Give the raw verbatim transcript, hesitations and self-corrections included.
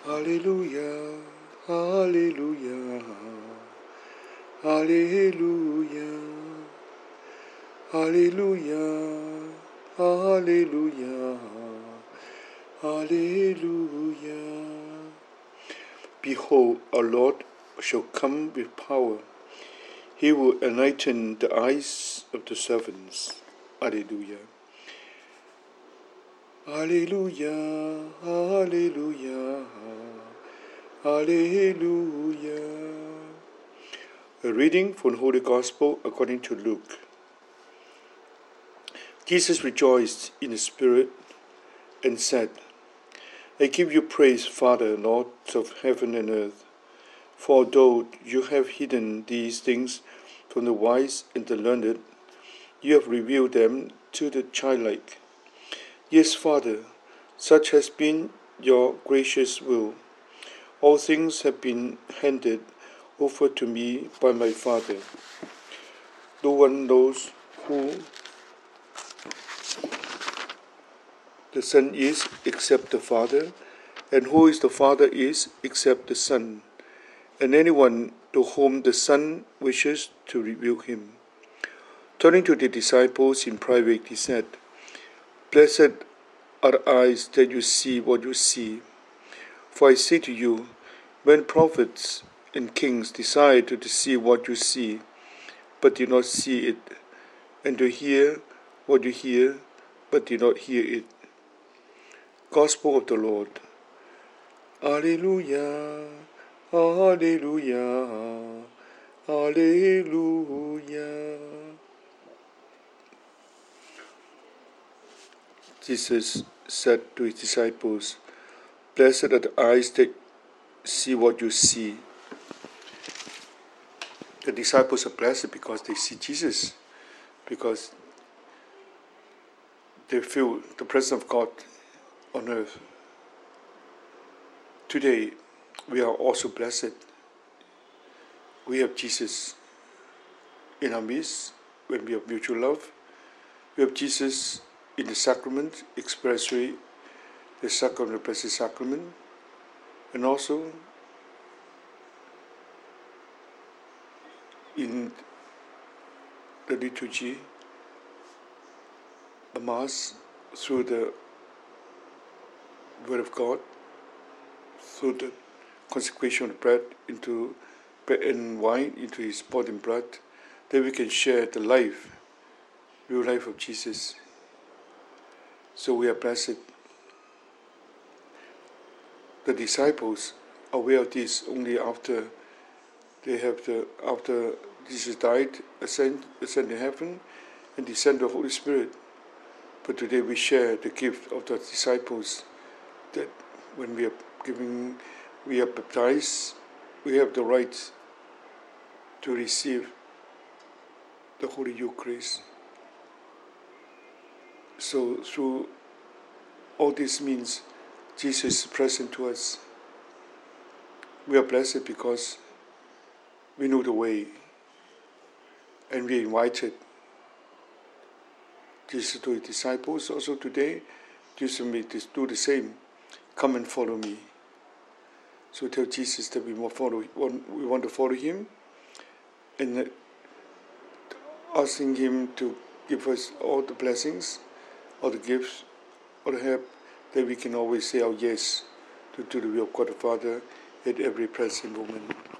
Hallelujah, hallelujah, hallelujah, hallelujah, hallelujah, hallelujah. Behold, our Lord shall come with power. He will enlighten the eyes of the servants. Hallelujah. Hallelujah, hallelujah, hallelujah. A reading from the Holy Gospel according to Luke. Jesus rejoiced in the Spirit and said, I give you praise, Father, Lord of heaven and earth, for although you have hidden these things from the wise and the learned, you have revealed them to the childlike. Yes, Father, such has been your gracious will. All things have been handed over to me by my Father. No one knows who the Son is except the Father, and who is the Father is except the Son, and anyone to whom the Son wishes to reveal him. Turning to the disciples in private, he said, Blessed are the eyes that you see what you see. For I say to you, when prophets and kings desire to see what you see, but do not see it, and to hear what you hear, but do not hear it. Gospel of the Lord. Alleluia, Alleluia, Alleluia. Jesus said to his disciples, Blessed are the eyes that see what you see. The disciples are blessed because they see Jesus, because they feel the presence of God on earth. Today, we are also blessed. We have Jesus in our midst when we have mutual love. We have Jesus in the sacrament, expressly the sacrament, the Blessed Sacrament, and also in the liturgy, the Mass, through the Word of God, through the consecration of bread into bread and wine into His body and blood, that we can share the life, real life of Jesus. So we are blessed. The disciples are aware of this only after they have the after Jesus died, ascend, ascend in heaven, and descend the Holy Spirit. But today we share the gift of the disciples, that when we are giving, we are baptized, we have the right to receive the Holy Eucharist. So through all this means, Jesus is present to us. We are blessed because we know the way, and we are invited. Jesus to his disciples also today, Jesus may do the same. Come and follow me. So tell Jesus that we want, follow, we want to follow him, and asking him to give us all the blessings, all the gifts, all the help, that we can always say our yes to do the will of God the Father at every present moment.